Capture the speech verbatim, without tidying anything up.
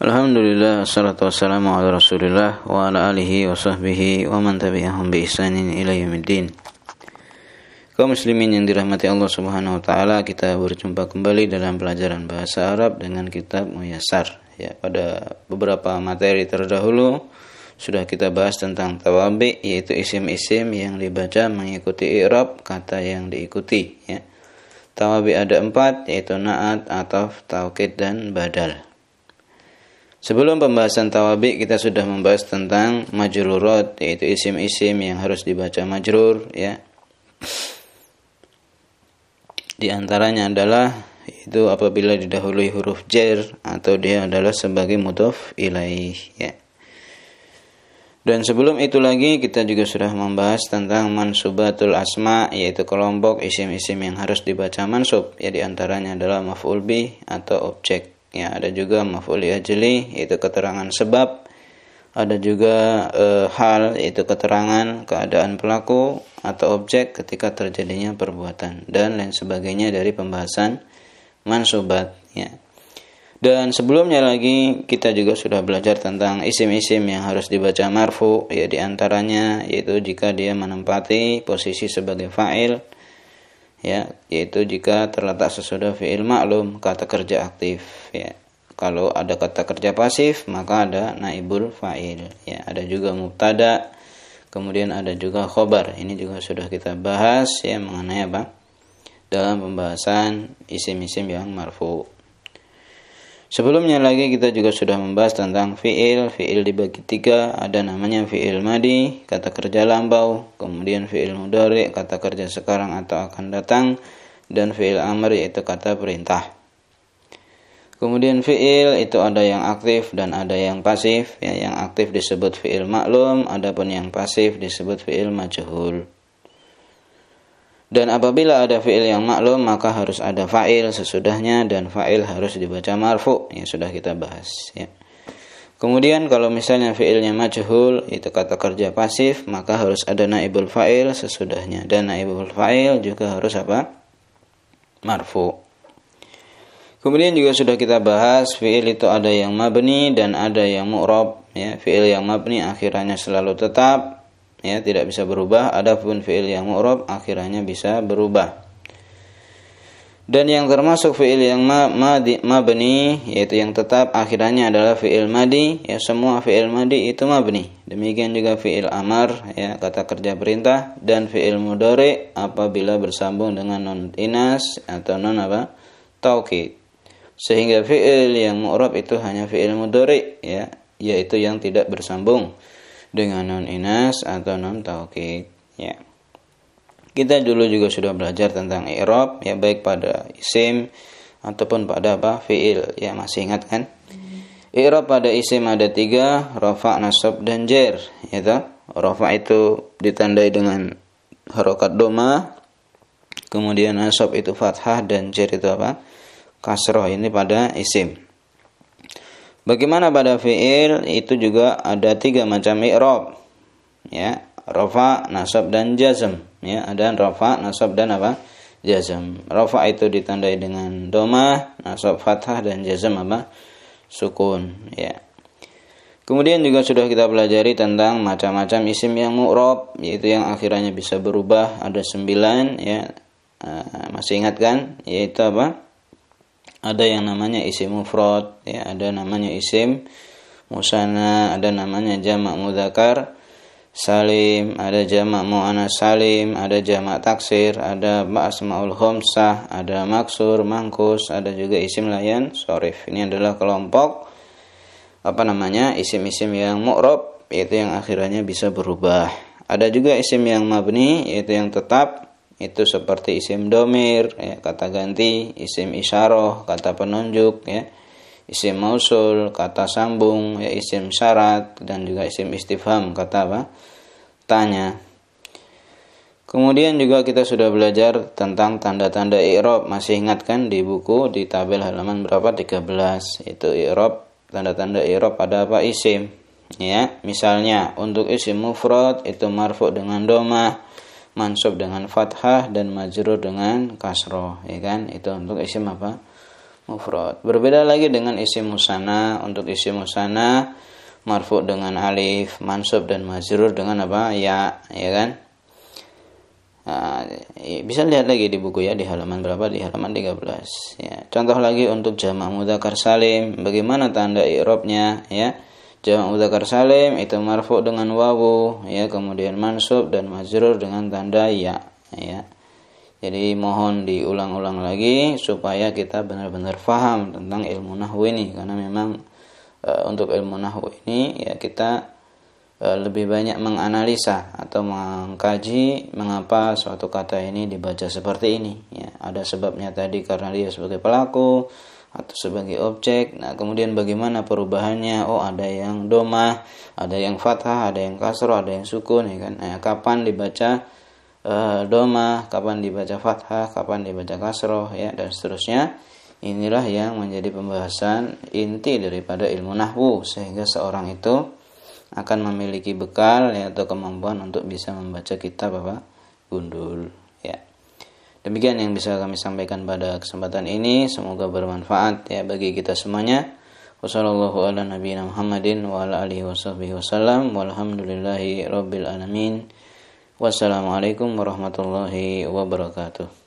Alhamdulillah, assalatu wassalamu ala rasulillah wa ala alihi wa sahbihi wa man tabi'ahum bi ihsanin ila yaumiddin. Kaum muslimin yang dirahmati Allah Subhanahu wa taala, kita berjumpa kembali dalam pelajaran bahasa Arab dengan kitab Muyassar. Ya, pada beberapa materi terdahulu sudah kita bahas tentang tawabi, yaitu isim-isim yang dibaca mengikuti i'rab kata yang diikuti, ya. Tawabi ada empat, yaitu na'at, ataf, taukid, dan badal. Sebelum pembahasan tawabi, kita sudah membahas tentang majrurat, yaitu isim-isim yang harus dibaca majrur, ya. Di antaranya adalah itu apabila didahului huruf jar atau dia adalah sebagai mudhaf ilaih, ya. Dan sebelum itu lagi kita juga sudah membahas tentang mansubatul asma, yaitu kelompok isim-isim yang harus dibaca mansub, ya. Di antaranya adalah maf'ul bih atau objek. Ya, ada juga maf'ul li ajli, yaitu keterangan sebab. Ada juga e, hal, yaitu keterangan keadaan pelaku atau objek ketika terjadinya perbuatan, dan lain sebagainya dari pembahasan mansubat, ya. Dan sebelumnya lagi kita juga sudah belajar tentang isim-isim yang harus dibaca marfu, ya. Di antaranya yaitu jika dia menempati posisi sebagai fa'il, ya, yaitu jika terletak sesudah fi'il ma'lum, kata kerja aktif, ya. Kalau ada kata kerja pasif maka ada naibul fa'il, ya. Ada juga mubtada, kemudian ada juga khobar. Ini juga sudah kita bahas, ya, mengenai apa dalam pembahasan isim-isim yang marfu. Sebelumnya lagi kita juga sudah membahas tentang fi'il. Fi'il dibagi tiga, ada namanya fi'il madi, kata kerja lampau, kemudian fi'il mudhari, kata kerja sekarang atau akan datang, dan fi'il amr, yaitu kata perintah. Kemudian fi'il itu ada yang aktif dan ada yang pasif, ya. Yang aktif disebut fi'il maklum, adapun yang pasif disebut fi'il majhul. Dan apabila ada fi'il yang maklum maka harus ada fa'il sesudahnya, dan fa'il harus dibaca marfu, yang sudah kita bahas, ya. Kemudian kalau misalnya fi'ilnya majhul, itu kata kerja pasif, maka harus ada naibul fa'il sesudahnya, dan naibul fa'il juga harus apa? Marfu. Kemudian juga sudah kita bahas fi'il itu ada yang mabni dan ada yang mu'rab, ya. Fi'il yang mabni akhirannya selalu tetap, ya, tidak bisa berubah. Adapun fi'il yang mu'rab akhirannya bisa berubah. Dan yang termasuk fi'il yang mabni, yaitu yang tetap akhirannya adalah fi'il madi, ya. Semua fi'il madi itu mabni. Demikian juga fi'il amar, ya, kata kerja perintah, dan fi'il mudhari apabila bersambung dengan nun inas atau nun apa? Taukid. Sehingga fi'il yang mu'rab itu hanya fi'il mudhari, ya, yaitu yang tidak bersambung dengan nun inas atau nun taukid, ya. Kita dulu juga sudah belajar tentang i'rab, ya, baik pada isim ataupun pada apa? Fi'il, ya, masih ingat kan? I'rab pada isim ada tiga, rafa', nasab, dan jar, yaitu rafa' itu ditandai dengan harokat doma, kemudian nasab itu fathah, dan jar itu apa? Kasroh. Ini pada isim. Bagaimana pada fi'il? Itu juga ada tiga macam i'rab, ya, rafa', nasab, dan jazm, ya. Ada rafa', nasab, dan apa? Jazm. Rafa' itu ditandai dengan domah, nasab fathah, dan jazm apa? Sukun, ya. Kemudian juga sudah kita pelajari tentang macam-macam isim yang mu'rab, yaitu yang akhirannya bisa berubah, ada sembilan, ya. Uh, masih ingat kan? Yaitu apa? Ada yang namanya isim mufrad, ya, ada namanya isim musanna, ada namanya jamak mudzakkar salim, ada jamak muannas salim, ada jamak taksir, ada asmaul khamsah, ada maksur, mangkus, ada juga isim layan sharif. Ini adalah kelompok apa namanya? Isim-isim yang mu'rab, yaitu yang akhirannya bisa berubah. Ada juga isim yang mabni, yaitu yang tetap. Itu seperti isim domir, ya, kata ganti, isim isyarah, kata penunjuk, ya, isim mausul, kata sambung, ya, isim syarat, dan juga isim istifham, kata apa? Tanya. Kemudian juga kita sudah belajar tentang tanda-tanda i'rab. Masih ingat kan di buku di tabel halaman berapa? tiga belas. Itu i'rab, tanda-tanda i'rab pada apa? Isim, ya. Misalnya untuk isim mufrad itu marfu dengan domah, mansub dengan fathah, dan majrur dengan kasroh, ya kan? Itu untuk isim apa? mufrad. Berbeda lagi dengan isim musanna. Untuk isim musanna marfu dengan alif, mansub dan majrur dengan apa? Ya, ya kan? Nah, bisa lihat lagi di buku ya, di halaman berapa? Di halaman tiga belas ya. Contoh lagi untuk jamak mudzakkar salim, bagaimana tanda i'rabnya ya? Jamak mudzakkar salim itu marfu dengan wawu ya, kemudian mansub dan majrur dengan tanda ya ya. Jadi mohon diulang-ulang lagi supaya kita benar-benar paham tentang ilmu nahwu ini, karena memang e, untuk ilmu nahwu ini ya kita lebih banyak menganalisa atau mengkaji mengapa suatu kata ini dibaca seperti ini ya. Ada sebabnya tadi karena dia sebagai pelaku atau sebagai objek. Nah, kemudian bagaimana perubahannya? Oh, ada yang domah, ada yang fathah, ada yang kasroh, ada yang sukun ya kan. Nah, kapan dibaca uh, domah, kapan dibaca fathah, kapan dibaca kasroh ya, dan seterusnya. Inilah yang menjadi pembahasan inti daripada ilmu nahwu, sehingga seorang itu akan memiliki bekal ya, atau kemampuan untuk bisa membaca kitab apa gundul ya. Demikian yang bisa kami sampaikan pada kesempatan ini, semoga bermanfaat ya bagi kita semuanya. Wassallallahu ala nabiyina Muhammadin wa ala alihi washabbihi wasallam walhamdulillahi rabbil alamin. Wassalamualaikum warahmatullahi wabarakatuh.